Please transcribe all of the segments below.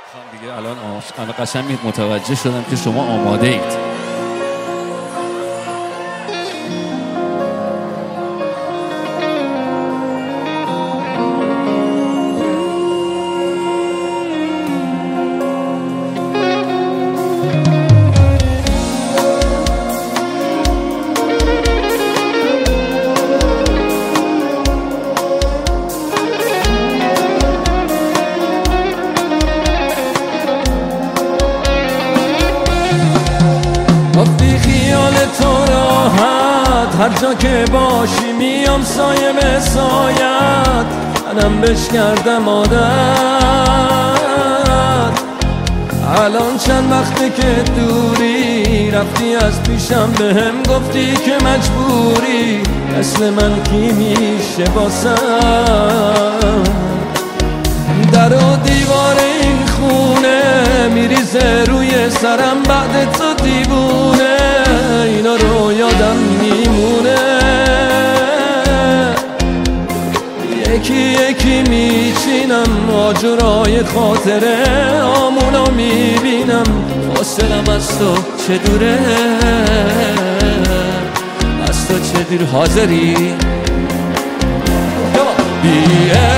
دیگه الان قشنگ متوجه شدم که شما آماده اید. گفتی خیال تو راحت هر جا که باشی میام سایه به سایت، منم بش کردم عادت. الان چند وقته که دوری، رفتی از پیشم بهم گفتی که مجبوری، مثل من کی میشه باسم؟ در و دیوار این خونه میریزه روی سرم، بعد تو دیوونه اینا رو یادم میمونه. یکی یکی میچینم آجرای خاطره، آمونو میبینم فاصلم از تو چه دوره، از تو چه دیر حاضری بیه.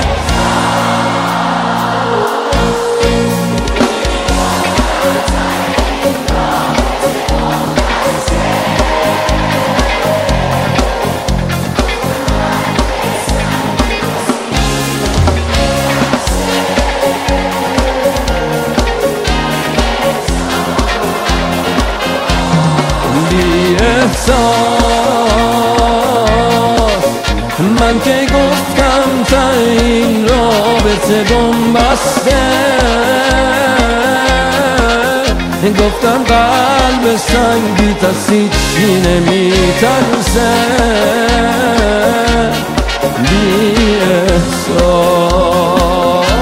من که گفتم تا این رابطه بنبسته، گفتم قلب سنگی تا هیچی نمیترسه، بی احساس.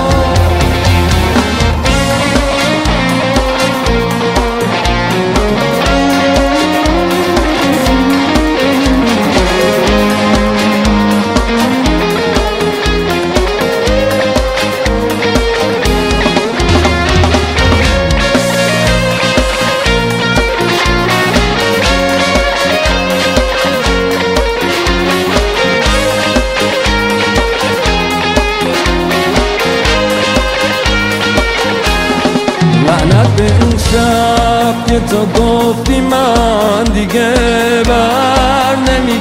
لعنت به اون شب که تو گفتی من دیگه بر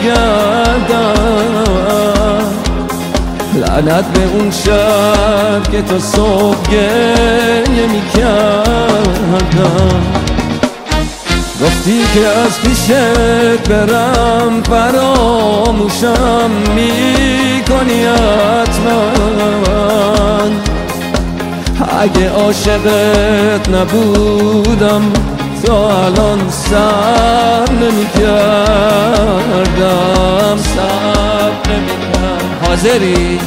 نمیگردم، لعنت به اون شب که تو صبح گریه میکردم، گفتی که از پیشت برم فراموشم میکنی حتما. اگه عاشقت نبودم تا الان سر نمی‌کردم، صبر نمی‌کردم. حاضری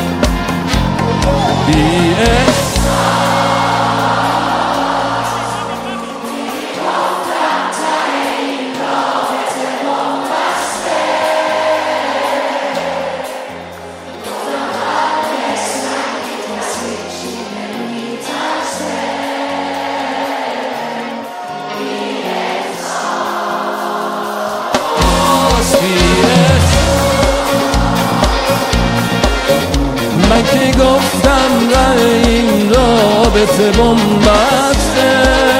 من که گفتم این رابطه بنبسته،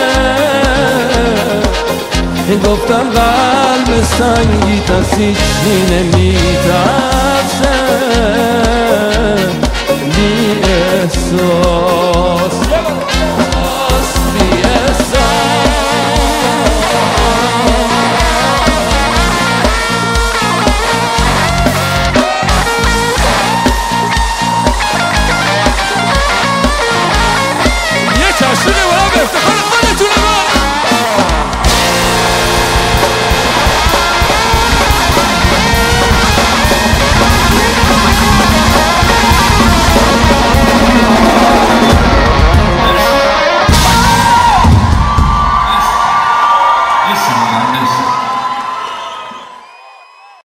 گفتم قلب سنگی تا هیچی نمیترسه،